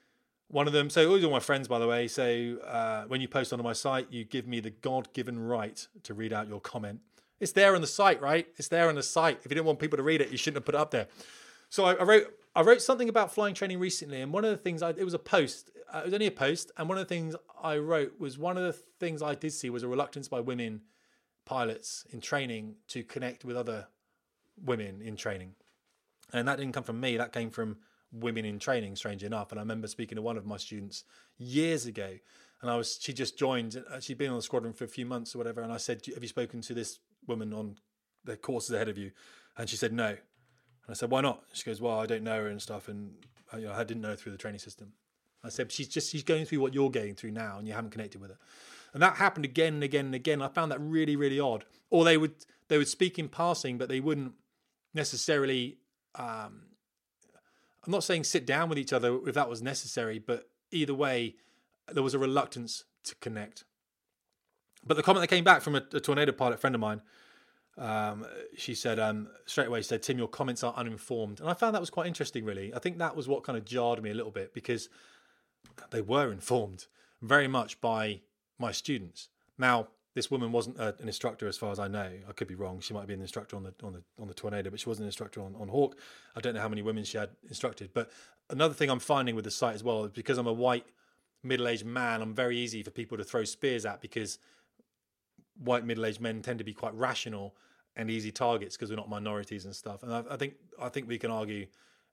A: One of them, so all my friends, by the way, so uh, when you post onto my site, you give me the God-given right to read out your comment. It's there on the site, right? It's there on the site. If you didn't want people to read it, you shouldn't have put it up there. So I, I wrote I wrote something about flying training recently, and one of the things, I, it was a post, uh, it was only a post, and one of the things I wrote was one of the things I did see was a reluctance by women pilots in training to connect with other women in training. And that didn't come from me, that came from women in training, strangely enough. And I remember speaking to one of my students years ago, and I was she just joined, she'd been on the squadron for a few months or whatever, and I said, have you spoken to this woman on the courses ahead of you? And she said no. And I said, why not? She goes, well, I don't know her and stuff, and you know, I didn't know her through the training system. I said, she's just she's going through what you're going through now, and you haven't connected with her. And that happened again and again and again. I found that really, really odd. Or they would they would speak in passing, but they wouldn't necessarily um I'm not saying sit down with each other if that was necessary, but either way, there was a reluctance to connect. But the comment that came back from a, a Tornado pilot friend of mine, um, she said, um, straight away, said, Tim, your comments are uninformed. And I found that was quite interesting, really. I think that was what kind of jarred me a little bit, because they were informed very much by my students. Now, this woman wasn't a, an instructor, as far as I know. I could be wrong. She might be an instructor on the on the on the Tornado, but she wasn't an instructor on, on Hawk. I don't know how many women she had instructed. But another thing I'm finding with the site as well is, because I'm a white middle-aged man, I'm very easy for people to throw spears at, because white middle-aged men tend to be quite rational and easy targets because we're not minorities and stuff. And I, I think I think we can argue,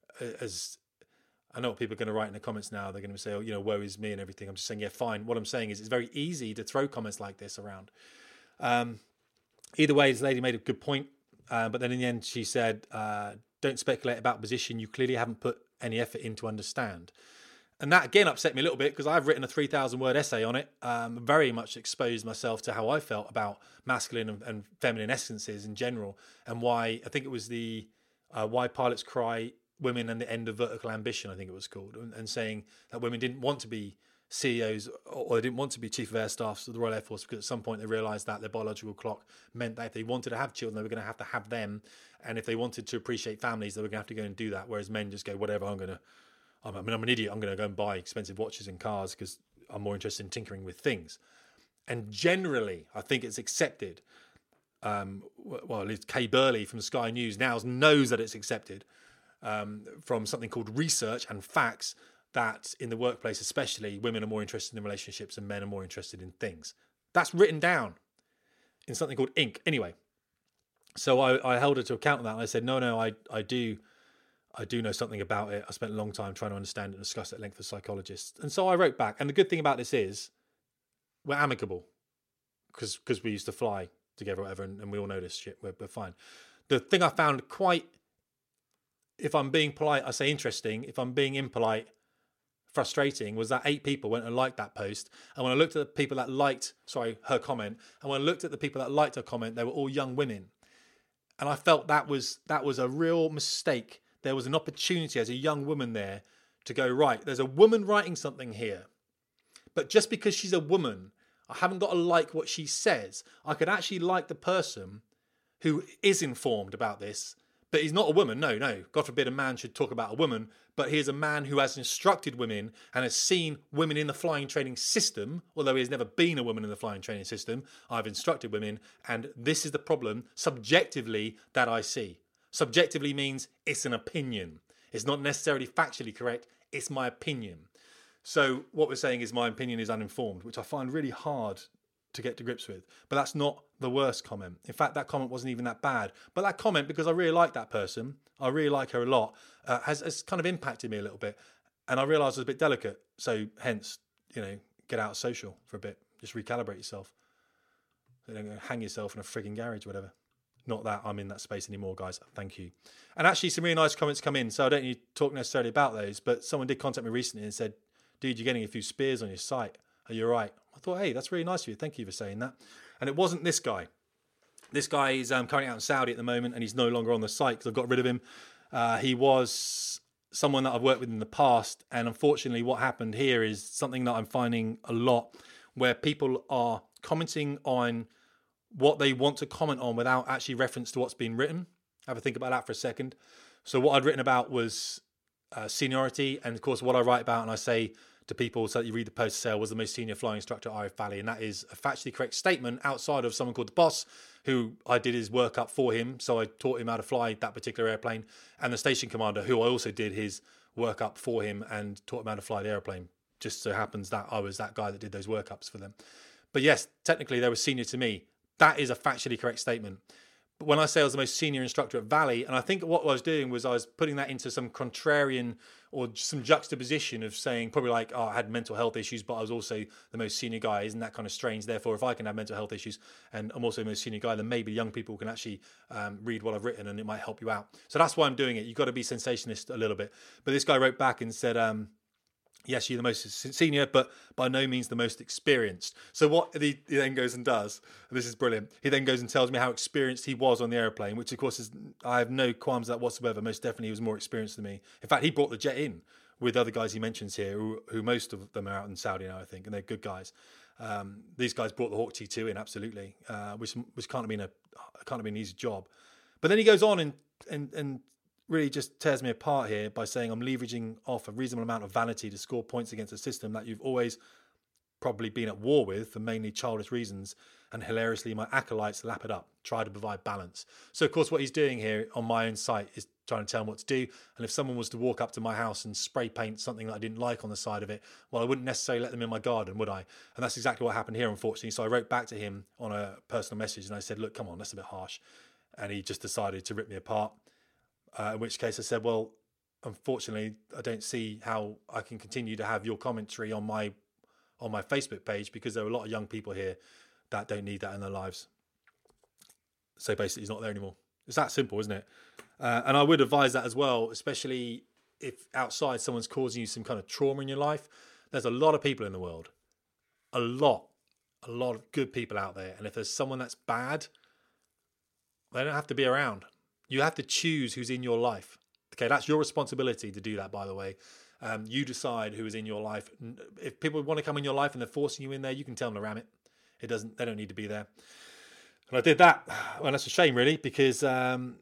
A: as I know what people are going to write in the comments now. They're going to say, oh, you know, woe is me and everything. I'm just saying, yeah, fine. What I'm saying is it's very easy to throw comments like this around. Um, either way, this lady made a good point. Uh, but then in the end, she said, uh, don't speculate about position you clearly haven't put any effort in to understand. And that, again, upset me a little bit, because I've written a three thousand word essay on it. Um, very much exposed myself to how I felt about masculine and, and feminine essences in general, and why I think it was the uh, Why Pilots Cry Women and the End of Vertical Ambition, I think it was called, and, and saying that women didn't want to be C E Os, or they didn't want to be Chief of Air Staffs of the Royal Air Force, because at some point they realised that their biological clock meant that if they wanted to have children, they were going to have to have them, and if they wanted to appreciate families, they were going to have to go and do that, whereas men just go, whatever, I'm going to, I mean, I'm an idiot, I'm going to go and buy expensive watches and cars because I'm more interested in tinkering with things. And generally, I think it's accepted. Um, well, at least Kay Burley from Sky News now knows that it's accepted, Um, from something called research and facts, that in the workplace especially, women are more interested in relationships and men are more interested in things. That's written down in something called Inc. Anyway, so I, I held her to account on that, and I said, no, no, I, I do I do know something about it. I spent a long time trying to understand it and discuss it at length with psychologists. And so I wrote back, and the good thing about this is we're amicable, because because we used to fly together or whatever, and, and we all know this shit, we're, we're fine. The thing I found quite, if I'm being polite, I say interesting. If I'm being impolite, frustrating, was that eight people went and liked that post. And when I looked at the people that liked, sorry, her comment, and when I looked at the people that liked her comment, they were all young women. And I felt that was that was a real mistake. There was an opportunity as a young woman there to go, right, there's a woman writing something here. But just because she's a woman, I haven't got to like what she says. I could actually like the person who is informed about this, but he's not a woman. No, no. God forbid a man should talk about a woman, but he is a man who has instructed women and has seen women in the flying training system, although he has never been a woman in the flying training system. I've instructed women, and this is the problem subjectively that I see. Subjectively means it's an opinion. It's not necessarily factually correct. It's my opinion. So what we're saying is my opinion is uninformed, which I find really hard to get to grips with. But that's not the worst comment. In fact, that comment wasn't even that bad. But that comment, because I really like that person, I really like her a lot, uh, has, has kind of impacted me a little bit. And I realised I was a bit delicate. So hence, you know, get out of social for a bit. Just recalibrate yourself. So don't go hang yourself in a frigging garage or whatever. Not that I'm in that space anymore, guys. Thank you. And actually, some really nice comments come in, so I don't need to talk necessarily about those. But someone did contact me recently and said, dude, you're getting a few spears on your site. Are you all right? I thought, hey, that's really nice of you. Thank you for saying that. And it wasn't this guy. This guy is um, currently out in Saudi at the moment, and he's no longer on the site because I've got rid of him. Uh, he was someone that I've worked with in the past. And unfortunately, what happened here is something that I'm finding a lot, where people are commenting on what they want to comment on without actually reference to what's been written. Have a think about that for a second. So what I'd written about was uh, seniority, and of course what I write about, and I say to people so that you read the post to say I was the most senior flying instructor at R F Valley, and that is a factually correct statement outside of someone called the boss, who I did his work up for him, so I taught him how to fly that particular airplane, and the station commander, who I also did his work up for him and taught him how to fly the airplane. Just so happens that I was that guy that did those workups for them. But yes, technically they were senior to me. That is a factually correct statement. But when I say I was the most senior instructor at Valley, and I think what I was doing was I was putting that into some contrarian or some juxtaposition of saying probably like, oh, I had mental health issues, but I was also the most senior guy. Isn't that kind of strange? Therefore, if I can have mental health issues and I'm also the most senior guy, then maybe young people can actually um, read what I've written and it might help you out. So that's why I'm doing it. You've got to be sensationalist a little bit. But this guy wrote back and said, um, yes, you're the most senior, but by no means the most experienced. So what he, he then goes and does, and this is brilliant, he then goes and tells me how experienced he was on the airplane, which of course is, I have no qualms with that whatsoever. Most definitely he was more experienced than me. In fact, he brought the jet in with other guys he mentions here, who, who most of them are out in Saudi now, I think, and they're good guys. Um, these guys brought the Hawk T two in, absolutely, uh, which which can't have been a can't have been an easy job. But then he goes on and and and really just tears me apart here by saying I'm leveraging off a reasonable amount of vanity to score points against a system that you've always probably been at war with for mainly childish reasons, and hilariously my acolytes lap it up, try to provide balance. So of course what he's doing here on my own site is trying to tell him what to do, and if someone was to walk up to my house and spray paint something that I didn't like on the side of it, well, I wouldn't necessarily let them in my garden, would I? And that's exactly what happened here, unfortunately. So I wrote back to him on a personal message and I said, look, come on, that's a bit harsh. And he just decided to rip me apart. Uh, in which case I said, well, unfortunately, I don't see how I can continue to have your commentary on my on my Facebook page, because there are a lot of young people here that don't need that in their lives. So basically, he's not there anymore. It's that simple, isn't it? Uh, and I would advise that as well, especially if outside someone's causing you some kind of trauma in your life. There's a lot of people in the world, a lot, a lot of good people out there. And if there's someone that's bad, they don't have to be around. You have to choose who's in your life. Okay, that's your responsibility to do that, by the way. Um, you decide who is in your life. If people want to come in your life and they're forcing you in there, you can tell them to ram it. It doesn't. They don't need to be there. And I did that. Well, that's a shame, really, because um,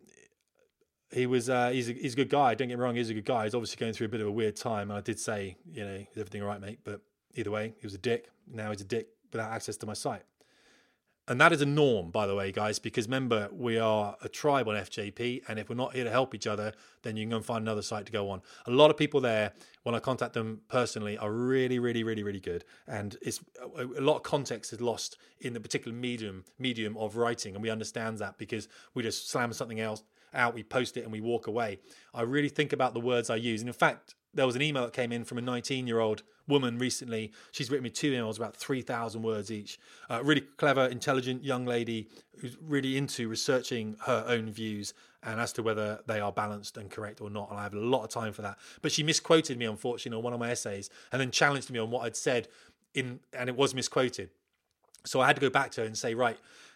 A: he was. Uh, he's a, he's a good guy. Don't get me wrong. He's a good guy. He's obviously going through a bit of a weird time. And I did say, you know, is everything all right, mate? But either way, he was a dick. Now he's a dick without access to my site. And that is a norm, by the way, guys, because remember, we are a tribe on F J P, and if we're not here to help each other, then you can go and find another site to go on. A lot of people there, when I contact them personally, are really, really, really, really good. And it's a lot of context is lost in the particular medium medium of writing, and we understand that because we just slam something else out, we post it, and we walk away. I really think about the words I use. And in fact, there was an email that came in from a nineteen-year-old woman recently. She's written me two emails, about three thousand words each. Uh, really clever, intelligent young lady who's really into researching her own views and as to whether they are balanced and correct or not. And I have a lot of time for that. But she misquoted me, unfortunately, on one of my essays and then challenged me on what I'd said, in, and it was misquoted. So I had to go back to her and say, right,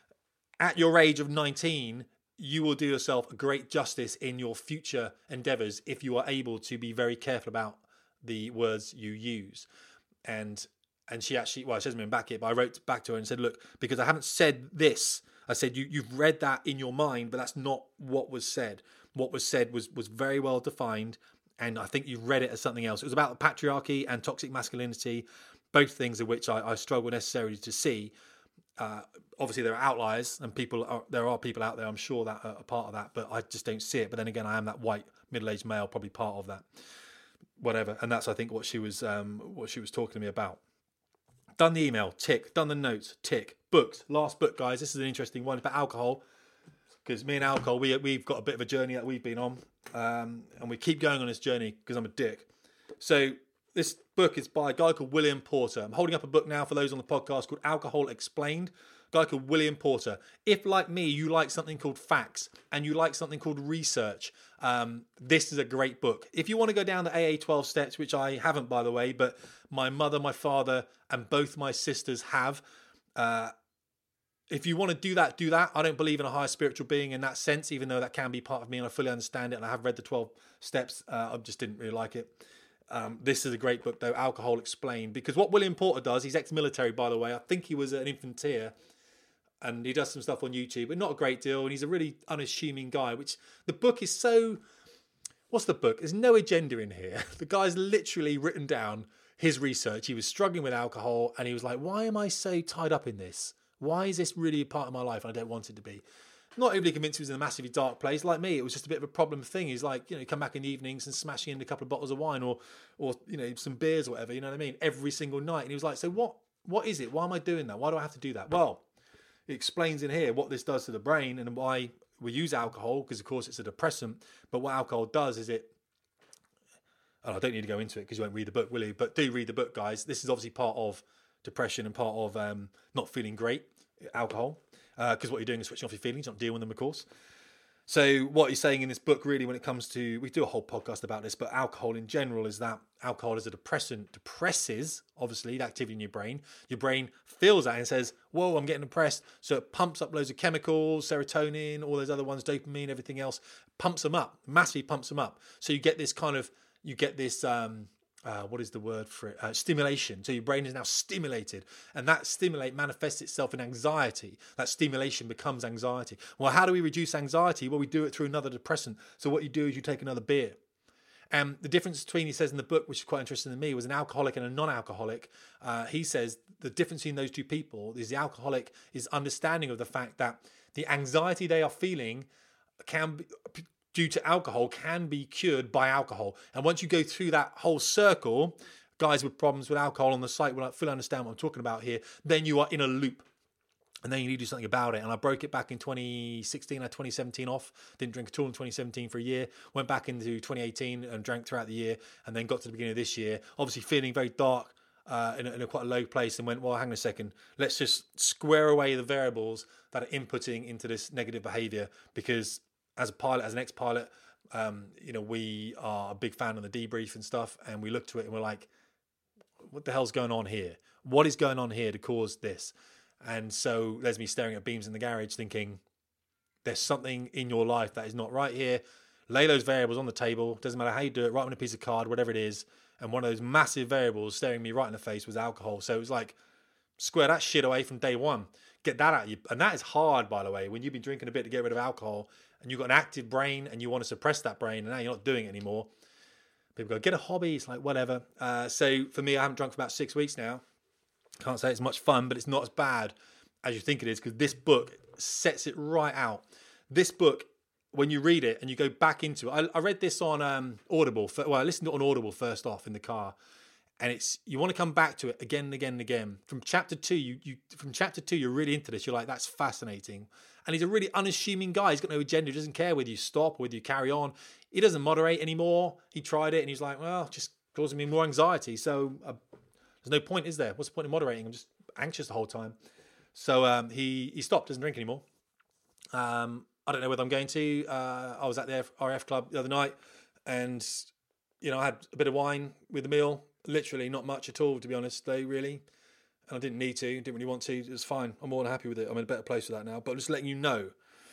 A: at your age of nineteen, you will do yourself a great justice in your future endeavors if you are able to be very careful about the words you use. And and she actually, well, she hasn't been back yet, but I wrote back to her and said, look, because I haven't said this, I said, you, you've read that in your mind, but that's not what was said. What was said was, was very well defined, and I think you read it as something else. It was about patriarchy and toxic masculinity, both things of which I, I struggle necessarily to see. Uh, obviously there are outliers, and people are, there are people out there, I'm sure, that are a part of that, but I just don't see it. But then again, I am that white middle-aged male, probably part of that, whatever. And that's, I think, what she was um, what she was talking to me about. Done the email, tick. Done the notes, tick. Books, last book, guys. This is an interesting one. It's about alcohol, because me and alcohol, we we've got a bit of a journey that we've been on, um, and we keep going on this journey because I'm a dick. So this book is by a guy called William Porter. I'm holding up a book now for those on the podcast called Alcohol Explained. A guy called William Porter. If, like me, you like something called facts and you like something called research, um, this is a great book. If you want to go down the A A twelve steps, which I haven't, by the way, but my mother, my father, and both my sisters have, uh, if you want to do that, do that. I don't believe in a higher spiritual being in that sense, even though that can be part of me and I fully understand it. And I have read the twelve steps. Uh, I just didn't really like it. Um, this is a great book, though, Alcohol Explained, because what William Porter does, he's ex-military, by the way. I think he was an infantier, and he does some stuff on YouTube, but not a great deal. And he's a really unassuming guy, which the book is so... What's the book? There's no agenda in here. The guy's literally written down his research. He was struggling with alcohol, and he was like, why am I so tied up in this? Why is this really a part of my life? I don't want it to be. Not overly convinced he was in a massively dark place. Like me, it was just a bit of a problem thing. He's like, you know, come back in the evenings and smashing in a couple of bottles of wine or, or you know, some beers or whatever, you know what I mean? Every single night. And he was like, so what, what is it? Why am I doing that? Why do I have to do that? Well, it explains in here what this does to the brain and why we use alcohol, because of course it's a depressant. But what alcohol does is it, and I don't need to go into it because you won't read the book, will you? But do read the book, guys. This is obviously part of depression and part of um, not feeling great, alcohol. Because uh, what you're doing is switching off your feelings, not dealing with them, of course. So what he's saying in this book, really, when it comes to, we do a whole podcast about this, but alcohol in general is that alcohol is a depressant, depresses, obviously, the activity in your brain. Your brain feels that and says, whoa, I'm getting depressed. So it pumps up loads of chemicals, serotonin, all those other ones, dopamine, everything else, pumps them up, massively pumps them up. So you get this kind of, you get this, um, Uh, what is the word for it? Uh, stimulation. So your brain is now stimulated, and that stimulate manifests itself in anxiety. That stimulation becomes anxiety. Well, how do we reduce anxiety? Well, we do it through another depressant. So what you do is you take another beer. And the difference between, he says in the book, which is quite interesting to me, was an alcoholic and a non-alcoholic. Uh, he says the difference between those two people is the alcoholic is understanding of the fact that the anxiety they are feeling can be, due to alcohol can be cured by alcohol. And once you go through that whole circle, guys with problems with alcohol on the site will fully understand what I'm talking about here, then you are in a loop. And then you need to do something about it. And I broke it back in twenty sixteen, I had twenty seventeen off. Didn't drink at all in twenty seventeen for a year. Went back into twenty eighteen and drank throughout the year. And then got to the beginning of this year, obviously feeling very dark, uh, in, a, in a quite a low place, and went, well, hang on a second. Let's just square away the variables that are inputting into this negative behavior, because as a pilot, as an ex-pilot, um, you know, we are a big fan of the debrief and stuff, and we look to it and we're like, what the hell's going on here? What is going on here to cause this? And so there's me staring at beams in the garage thinking, there's something in your life that is not right here. Lay those variables on the table. Doesn't matter how you do it, write on a piece of card, whatever it is. And one of those massive variables staring me right in the face was alcohol. So it was like, square that shit away from day one. Get that out of you. And that is hard, by the way, when you've been drinking a bit to get rid of alcohol and you've got an active brain and you want to suppress that brain and now you're not doing it anymore. People go, get a hobby. It's like, whatever. Uh, so for me, I haven't drunk for about six weeks now. Can't say it's much fun, but it's not as bad as you think it is, because this book sets it right out. This book, when you read it and you go back into it, I, I read this on um, Audible. For, well, I listened to it on Audible first off in the car. And it's, you want to come back to it again and again and again. From chapter two, you, you from chapter two, you're really into this. You're like, that's fascinating. And he's a really unassuming guy. He's got no agenda. He doesn't care whether you stop or whether you carry on. He doesn't moderate anymore. He tried it and he's like, well, just causing me more anxiety. So uh, there's no point, is there? What's the point in moderating? I'm just anxious the whole time. So um, he he stopped, doesn't drink anymore. Um, I don't know whether I'm going to. Uh, I was at the R F club the other night, and you know, I had a bit of wine with the meal. Literally not much at all, to be honest, though, really. And I didn't need to, didn't really want to. It was fine. I'm more than happy with it. I'm in a better place for that now. But I'm just letting you know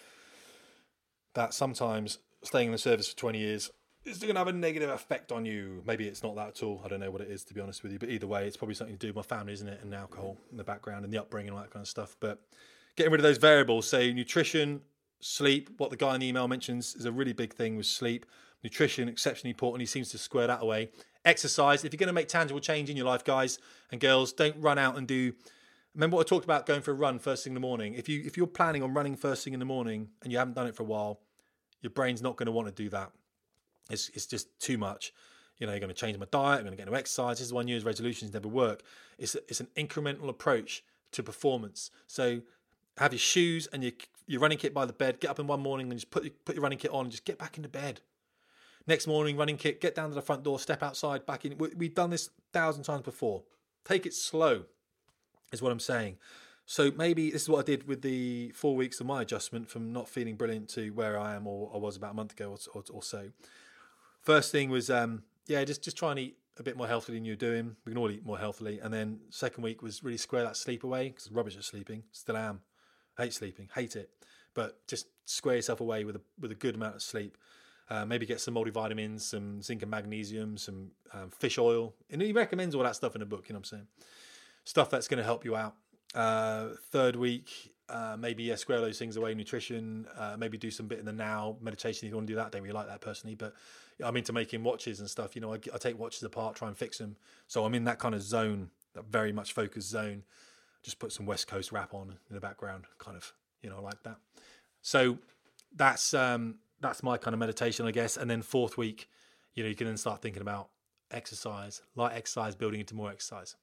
A: that sometimes staying in the service for twenty years is going to have a negative effect on you. Maybe it's not that at all. I don't know what it is, to be honest with you. But either way, it's probably something to do with my family, isn't it? And alcohol in the background and the upbringing and all that kind of stuff. But getting rid of those variables. So nutrition, sleep, what the guy in the email mentions is a really big thing with sleep. Nutrition, exceptionally important. He seems to square that away. Exercise. If you're going to make tangible change in your life, guys and girls, don't run out and do. Remember what I talked about, going for a run first thing in the morning. If you if you're planning on running first thing in the morning and you haven't done it for a while, your brain's not going to want to do that. It's it's just too much. You know, you're going to change my diet. I'm going to get no exercise. This is one year's resolutions never work. It's it's an incremental approach to performance. So have your shoes and your your running kit by the bed. Get up in one morning and just put put your running kit on and just get back into bed. Next morning, running kit, get down to the front door, step outside, back in. We've done this a thousand times before. Take it slow, is what I'm saying. So maybe this is what I did with the four weeks of my adjustment from not feeling brilliant to where I am or I was about a month ago or, or, or so. First thing was, um, yeah, just, just try and eat a bit more healthily than you're doing. We can all eat more healthily. And then second week was really square that sleep away, because rubbish at sleeping. Still am. Hate sleeping. Hate it. But just square yourself away with a with a good amount of sleep. Uh, maybe get some multivitamins, some zinc and magnesium, some um, fish oil. And he recommends all that stuff in the book, you know what I'm saying? Stuff that's going to help you out. Uh, third week, uh, maybe yeah, square those things away, nutrition, uh, maybe do some bit in the now, meditation if you want to do that. I don't really like that personally, but I'm into making watches and stuff. You know, I, I take watches apart, try and fix them. So I'm in that kind of zone, that very much focused zone. Just put some West Coast rap on in the background, kind of, you know, like that. So that's um, that's my kind of meditation, I guess. And then fourth week, you know, you can then start thinking about exercise, light exercise, building into more exercise.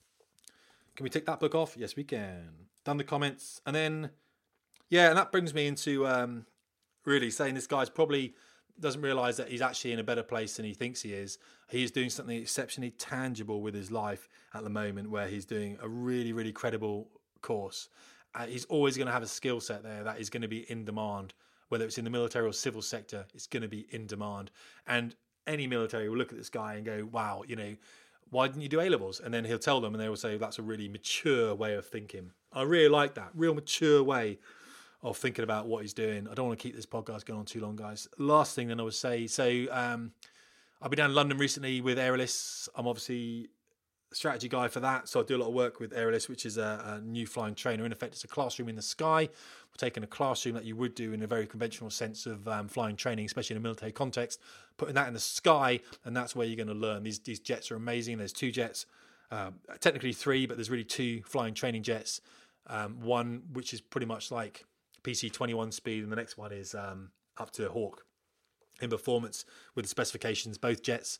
A: Can we tick that book off? Yes, we can. Done the comments. And then, yeah, and that brings me into um, really saying this guy's probably doesn't realise that he's actually in a better place than he thinks he is. He's doing something exceptionally tangible with his life at the moment where he's doing a really, really credible course. Uh, he's always going to have a skill set there that is going to be in demand. Whether it's in the military or civil sector, it's going to be in demand. And any military will look at this guy and go, wow, you know, why didn't you do A-levels? And then he'll tell them and they will say, that's a really mature way of thinking. I really like that. Real mature way of thinking about what he's doing. I don't want to keep this podcast going on too long, guys. Last thing then I would say, so um, I've been down in London recently with Aerialist. I'm obviously a strategy guy for that. So I do a lot of work with Aerialist, which is a, a new flying trainer. In effect, it's a classroom in the sky. We're taking a classroom that you would do in a very conventional sense of um, flying training, especially in a military context, putting that in the sky, and that's where you're going to learn. These these jets are amazing. There's two jets, uh, technically three, but there's really two flying training jets. Um, one which is pretty much like P C twenty-one speed, and the next one is um, up to Hawk in performance with the specifications, both jets.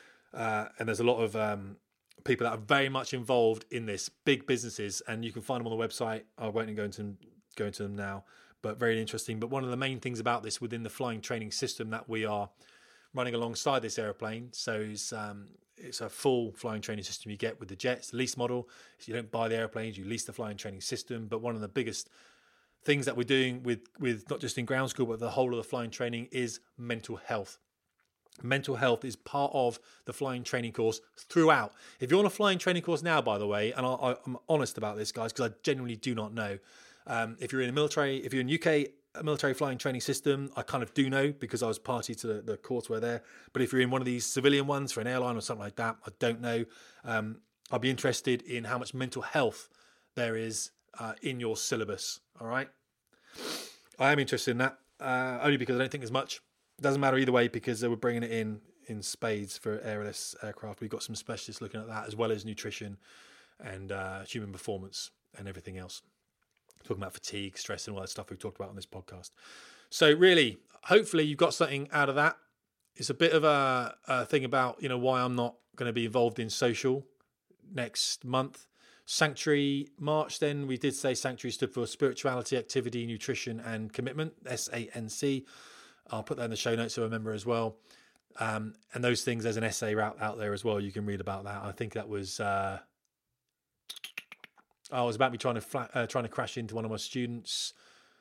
A: Uh, and there's a lot of um, people that are very much involved in this, big businesses, and you can find them on the website. I won't go into, go into them now, but very interesting. But one of the main things about this within the flying training system that we are running alongside this aeroplane, so it's, um, it's a full flying training system you get with the jets, the lease model. So you don't buy the airplanes, you lease the flying training system. But one of the biggest things that we're doing with, with not just in ground school, but the whole of the flying training is mental health. Mental health is part of the flying training course throughout. If you're on a flying training course now, by the way, and I, I'm honest about this, guys, because I genuinely do not know. Um, if you're in a military, if you're in U K military flying training system, I kind of do know because I was party to the, the course where there. But if you're in one of these civilian ones for an airline or something like that, I don't know. Um, I'd be interested in how much mental health there is uh, in your syllabus. All right. I am interested in that, uh, only because I don't think there's much. It doesn't matter either way because they were bringing it in in spades for airless aircraft. We've got some specialists looking at that as well as nutrition and uh, human performance and everything else. Talking about fatigue, stress and all that stuff we've talked about on this podcast. So really, hopefully you've got something out of that. It's a bit of a, a thing about, you know, why I'm not going to be involved in social next month. Sanctuary March, then we did say Sanctuary stood for spirituality, activity, nutrition and commitment, S A N C. I'll put that in the show notes so I remember as well. Um, and those things, there's an essay out, out there as well. You can read about that. I think that was... Uh, Oh, it was about me trying to fla- uh, trying to crash into one of my students.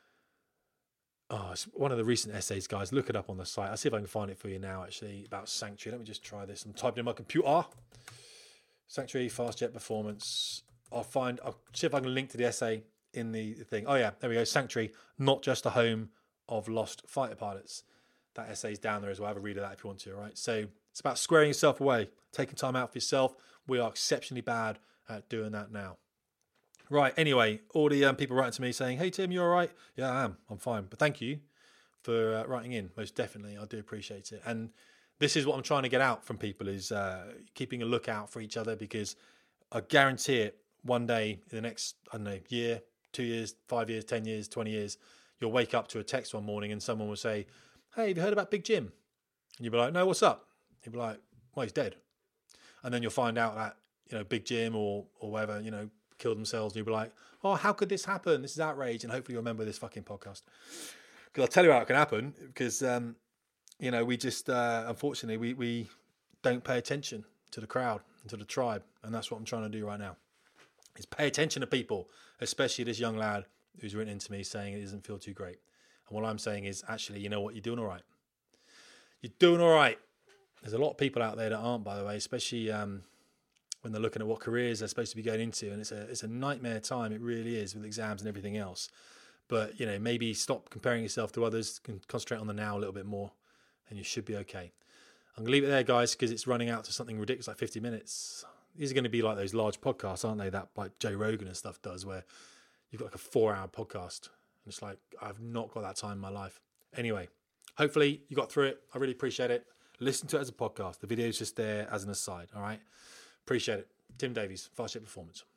A: Oh, it's one of the recent essays, guys. Look it up on the site. I'll see if I can find it for you now, actually, about Sanctuary. Let me just try this. I'm typing in my computer. Sanctuary, fast jet performance. I'll find, I'll see if I can link to the essay in the thing. Oh, yeah, there we go. Sanctuary, not just a home of lost fighter pilots. That essay's down there as well. Have a read of that if you want to, all right? So it's about squaring yourself away, taking time out for yourself. We are exceptionally bad at doing that now. Right, anyway, all the um, people writing to me saying, hey, Tim, you all right? Yeah, I am. I'm fine. But thank you for uh, writing in. Most definitely. I do appreciate it. And this is what I'm trying to get out from people is uh, keeping a lookout for each other because I guarantee it, one day in the next, I don't know, year, two years, five years, ten years, twenty years, you'll wake up to a text one morning and someone will say, hey, have you heard about Big Jim? And you'll be like, no, what's up? You'll be like, well, he's dead. And then you'll find out that, you know, Big Jim or or whatever, you know, killed themselves, and you'll be like, oh, how could this happen? This is outrage. And hopefully you remember this fucking podcast. Because I'll tell you how it can happen. Because, um, you know, we just, uh, unfortunately, we, we don't pay attention to the crowd and to the tribe. And that's what I'm trying to do right now. Is pay attention to people, especially this young lad who's written into me saying it doesn't feel too great. And what I'm saying is, actually, you know what? You're doing all right. You're doing all right. There's a lot of people out there that aren't, by the way, especially... Um, when they're looking at what careers they're supposed to be going into. And it's a it's a nightmare time. It really is with exams and everything else. But, you know, maybe stop comparing yourself to others, can concentrate on the now a little bit more, and you should be okay. I'm going to leave it there, guys, because it's running out to something ridiculous like fifty minutes. these are going to be like those large podcasts, aren't they? That like Joe Rogan and stuff does, where you've got like a four-hour podcast. And it's like, I've not got that time in my life. Anyway, hopefully you got through it. I really appreciate it. Listen to it as a podcast. The video is just there as an aside, all right? Appreciate it. Tim Davies, Fast Jet Performance.